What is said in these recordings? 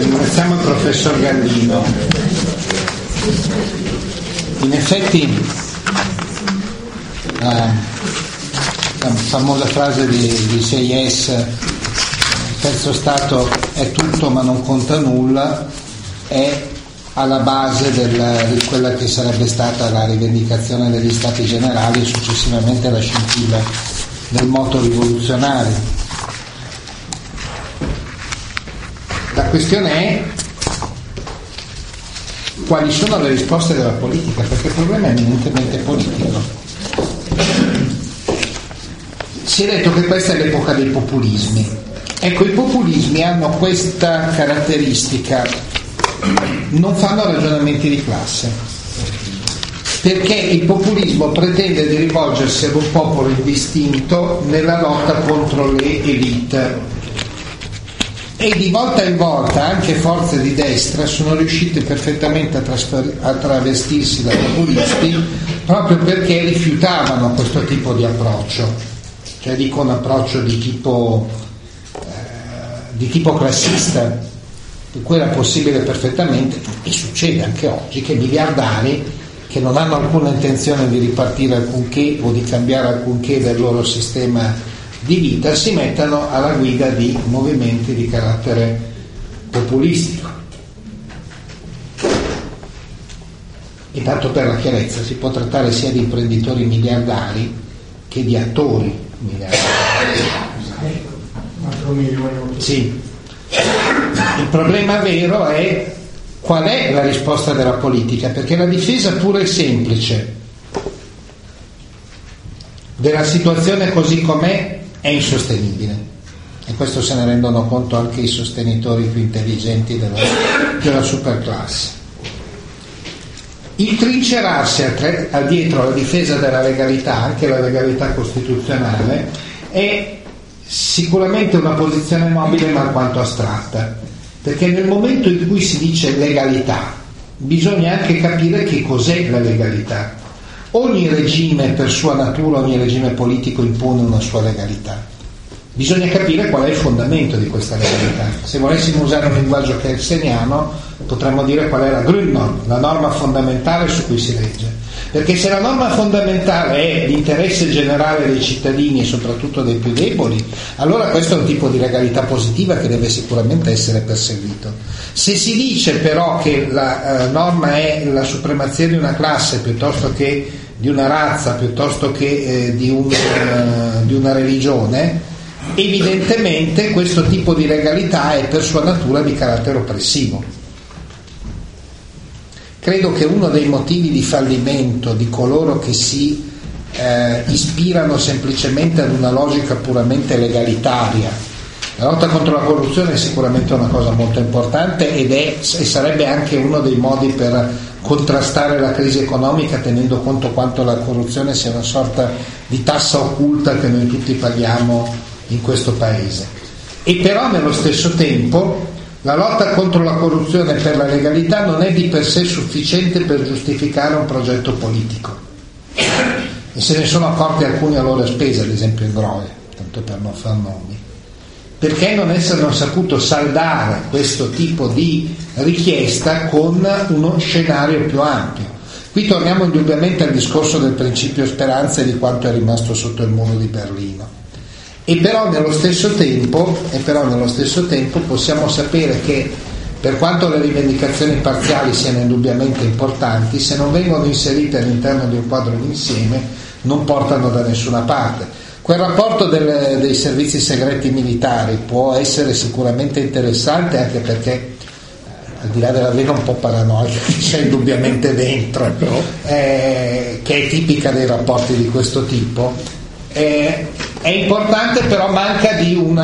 Ringraziamo il professor Gallino. In effetti la famosa frase di Sieyès, il terzo stato è tutto ma non conta nulla, è alla base di quella che sarebbe stata la rivendicazione degli stati generali e successivamente la scintilla del moto rivoluzionario. La questione è quali sono le risposte della politica, perché il problema è eminentemente politico. Si è detto che questa è l'epoca dei populismi. Ecco, i populismi hanno questa caratteristica: non fanno ragionamenti di classe, perché il populismo pretende di rivolgersi ad un popolo indistinto nella lotta contro le elite. E di volta in volta anche forze di destra sono riuscite perfettamente a travestirsi da populisti, proprio perché rifiutavano questo tipo di approccio, cioè dico un approccio di tipo classista, per cui era possibile perfettamente, e succede anche oggi, che miliardari che non hanno alcuna intenzione di ripartire alcunché o di cambiare alcunché del loro sistema di vita si mettano alla guida di movimenti di carattere populistico. E tanto per la chiarezza, si può trattare sia di imprenditori miliardari che di attori miliardari. 4 milioni. Sì. Il problema vero è qual è la risposta della politica, perché la difesa pura e semplice della situazione così com'è è insostenibile, e questo se ne rendono conto anche i sostenitori più intelligenti della superclasse. Il trincerarsi dietro alla difesa della legalità, anche la legalità costituzionale, è sicuramente una posizione nobile ma alquanto astratta, perché nel momento in cui si dice legalità bisogna anche capire che cos'è la legalità. Ogni regime per sua natura, ogni regime politico impone una sua legalità. Bisogna capire qual è il fondamento di questa legalità. Se volessimo usare un linguaggio kelseniano potremmo dire qual è la Grundnorm, la norma fondamentale su cui si regge. Perché se la norma fondamentale è l'interesse generale dei cittadini e soprattutto dei più deboli, allora questo è un tipo di legalità positiva che deve sicuramente essere perseguito. Se si dice però che la norma è la supremazia di una classe piuttosto che di una razza, piuttosto che di una religione, evidentemente questo tipo di legalità è per sua natura di carattere oppressivo. Credo che uno dei motivi di fallimento di coloro che si ispirano semplicemente ad una logica puramente legalitaria, la lotta contro la corruzione è sicuramente una cosa molto importante e sarebbe anche uno dei modi per contrastare la crisi economica, tenendo conto quanto la corruzione sia una sorta di tassa occulta che noi tutti paghiamo in questo paese. E però nello stesso tempo la lotta contro la corruzione per la legalità non è di per sé sufficiente per giustificare un progetto politico, e se ne sono accorti alcuni a loro spese, ad esempio in Groe, tanto per non far nomi, perché non hanno saputo saldare questo tipo di richiesta con uno scenario più ampio. Qui torniamo indubbiamente al discorso del principio speranza e di quanto è rimasto sotto il muro di Berlino. E però nello stesso tempo possiamo sapere che, per quanto le rivendicazioni parziali siano indubbiamente importanti, se non vengono inserite all'interno di un quadro d'insieme non portano da nessuna parte. Quel rapporto dei servizi segreti militari può essere sicuramente interessante, anche perché al di là della vena un po' paranoica che c'è indubbiamente dentro, che è tipica dei rapporti di questo tipo, è importante, però manca di un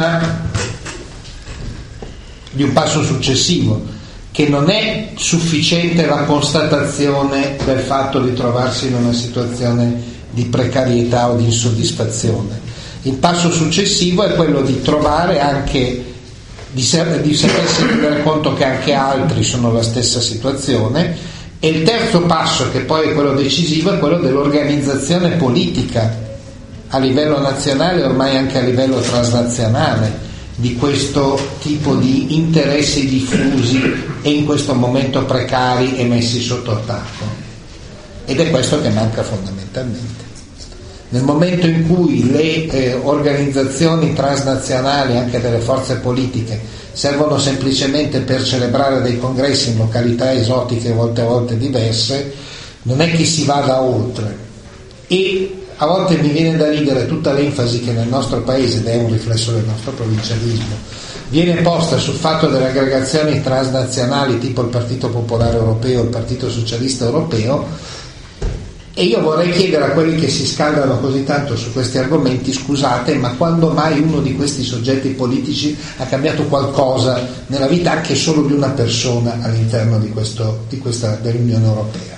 passo successivo, che non è sufficiente la constatazione del fatto di trovarsi in una situazione di precarietà o di insoddisfazione. Il passo successivo è quello di trovare anche di sapersi rendere conto che anche altri sono la stessa situazione, e il terzo passo, che poi è quello decisivo, è quello dell'organizzazione politica a livello nazionale, ormai anche a livello transnazionale, di questo tipo di interessi diffusi e in questo momento precari e messi sotto attacco. Ed è questo che manca fondamentalmente. Nel momento in cui le organizzazioni transnazionali, anche delle forze politiche, servono semplicemente per celebrare dei congressi in località esotiche molte volte diverse, non è che si vada oltre. E a volte mi viene da ridere tutta l'enfasi che nel nostro paese, ed è un riflesso del nostro provincialismo, viene posta sul fatto delle aggregazioni transnazionali tipo il Partito Popolare Europeo, il Partito Socialista Europeo. E io vorrei chiedere a quelli che si scaldano così tanto su questi argomenti: scusate, ma quando mai uno di questi soggetti politici ha cambiato qualcosa nella vita anche solo di una persona all'interno dell'Unione Europea?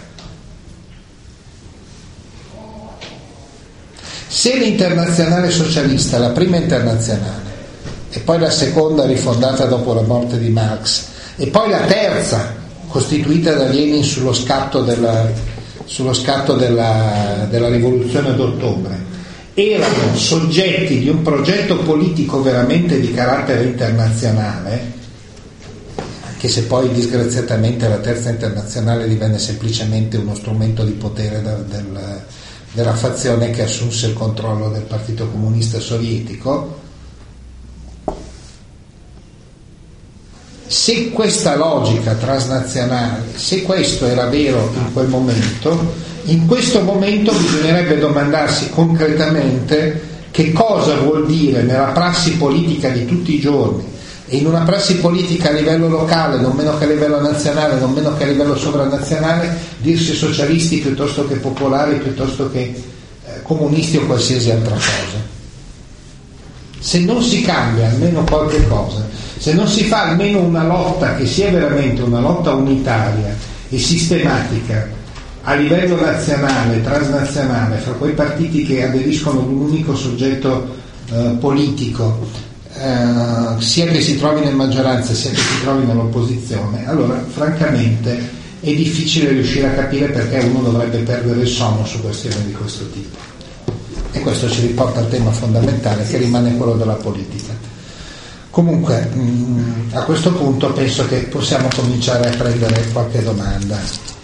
Se l'Internazionale Socialista, la prima internazionale, e poi la seconda rifondata dopo la morte di Marx, e poi la terza costituita da Lenin sullo scatto della rivoluzione d'ottobre, erano soggetti di un progetto politico veramente di carattere internazionale, anche se poi disgraziatamente la terza internazionale divenne semplicemente uno strumento di potere della fazione che assunse il controllo del Partito Comunista Sovietico. Se questa logica transnazionale, se questo era vero in questo momento bisognerebbe domandarsi concretamente che cosa vuol dire nella prassi politica di tutti i giorni e in una prassi politica a livello locale, non meno che a livello nazionale, non meno che a livello sovranazionale, dirsi socialisti piuttosto che popolari, piuttosto che comunisti o qualsiasi altra cosa. Se non si cambia almeno qualche cosa, se non si fa almeno una lotta che sia veramente una lotta unitaria e sistematica a livello nazionale, transnazionale, fra quei partiti che aderiscono ad un unico soggetto politico, sia che si trovino in maggioranza sia che si trovino all'opposizione, allora francamente è difficile riuscire a capire perché uno dovrebbe perdere il sonno su questioni di questo tipo. E questo ci riporta al tema fondamentale che rimane quello della politica. Comunque a questo punto penso che possiamo cominciare a prendere qualche domanda.